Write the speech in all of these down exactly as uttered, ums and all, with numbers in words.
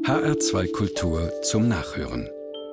H R zwei Kultur zum Nachhören.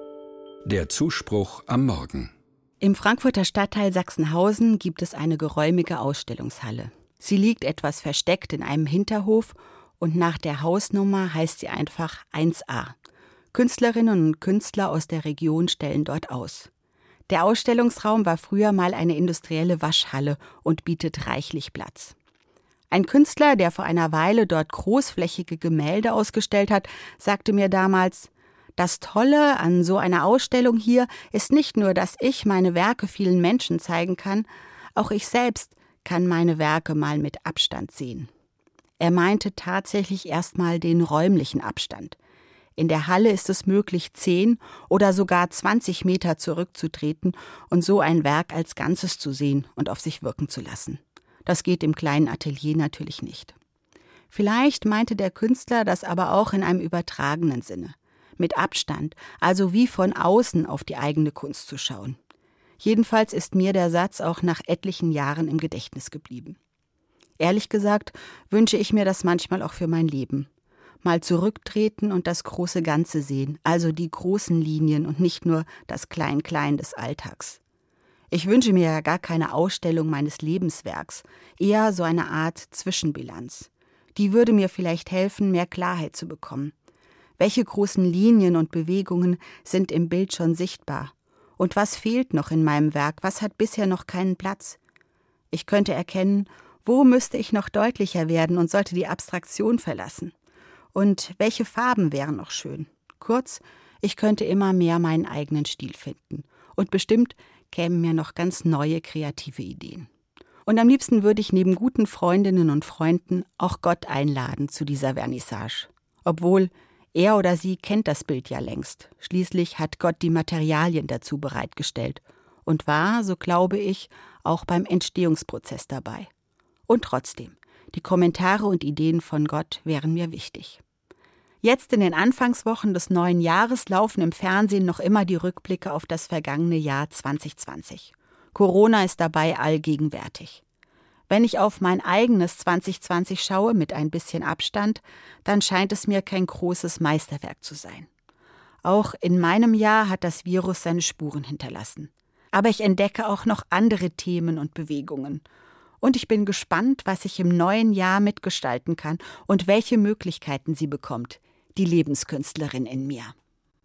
Der Zuspruch am Morgen. Im Frankfurter Stadtteil Sachsenhausen gibt es eine geräumige Ausstellungshalle. Sie liegt etwas versteckt in einem Hinterhof und nach der Hausnummer heißt sie einfach eins a. Künstlerinnen und Künstler aus der Region stellen dort aus. Der Ausstellungsraum war früher mal eine industrielle Waschhalle und bietet reichlich Platz. Ein Künstler, der vor einer Weile dort großflächige Gemälde ausgestellt hat, sagte mir damals: Das Tolle an so einer Ausstellung hier ist nicht nur, dass ich meine Werke vielen Menschen zeigen kann, auch ich selbst kann meine Werke mal mit Abstand sehen. Er meinte tatsächlich erstmal den räumlichen Abstand. In der Halle ist es möglich, zehn oder sogar zwanzig Meter zurückzutreten und so ein Werk als Ganzes zu sehen und auf sich wirken zu lassen. Das geht im kleinen Atelier natürlich nicht. Vielleicht meinte der Künstler das aber auch in einem übertragenen Sinne. Mit Abstand, also wie von außen auf die eigene Kunst zu schauen. Jedenfalls ist mir der Satz auch nach etlichen Jahren im Gedächtnis geblieben. Ehrlich gesagt wünsche ich mir das manchmal auch für mein Leben. Mal zurücktreten und das große Ganze sehen, also die großen Linien und nicht nur das Klein-Klein des Alltags. Ich wünsche mir ja gar keine Ausstellung meines Lebenswerks, eher so eine Art Zwischenbilanz. Die würde mir vielleicht helfen, mehr Klarheit zu bekommen. Welche großen Linien und Bewegungen sind im Bild schon sichtbar? Und was fehlt noch in meinem Werk? Was hat bisher noch keinen Platz? Ich könnte erkennen, wo müsste ich noch deutlicher werden und sollte die Abstraktion verlassen? Und welche Farben wären noch schön? Kurz, ich könnte immer mehr meinen eigenen Stil finden. Und bestimmt kämen mir noch ganz neue kreative Ideen. Und am liebsten würde ich neben guten Freundinnen und Freunden auch Gott einladen zu dieser Vernissage. Obwohl, er oder sie kennt das Bild ja längst. Schließlich hat Gott die Materialien dazu bereitgestellt und war, so glaube ich, auch beim Entstehungsprozess dabei. Und trotzdem, die Kommentare und Ideen von Gott wären mir wichtig. Jetzt in den Anfangswochen des neuen Jahres laufen im Fernsehen noch immer die Rückblicke auf das vergangene Jahr zwanzig zwanzig. Corona ist dabei allgegenwärtig. Wenn ich auf mein eigenes zwanzig zwanzig schaue, mit ein bisschen Abstand, dann scheint es mir kein großes Meisterwerk zu sein. Auch in meinem Jahr hat das Virus seine Spuren hinterlassen. Aber ich entdecke auch noch andere Themen und Bewegungen. Und ich bin gespannt, was ich im neuen Jahr mitgestalten kann und welche Möglichkeiten sie bekommt, die Lebenskünstlerin in mir.